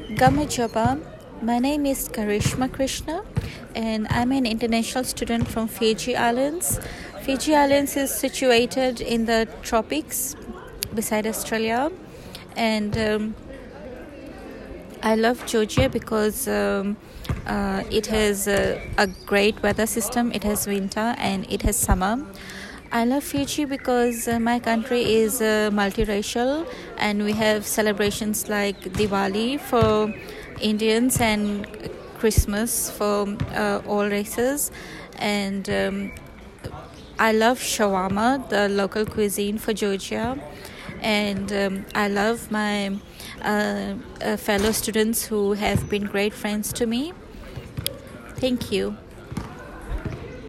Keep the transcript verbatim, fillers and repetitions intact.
Gamajaba. My name is Karishma Krishna, and I'm an international student from Fiji Islands. Fiji Islands is situated in the tropics beside Australia, and um, I love Georgia because um, uh, it has a, a great weather system. It has winter and it has summer. I love Fiji because uh, my country is uh, multiracial, and we have celebrations like Diwali for Indians and Christmas for uh, all races. And um, I love shawarma, the local cuisine for Georgia. And um, I love my uh, uh, fellow students who have been great friends to me. Thank you.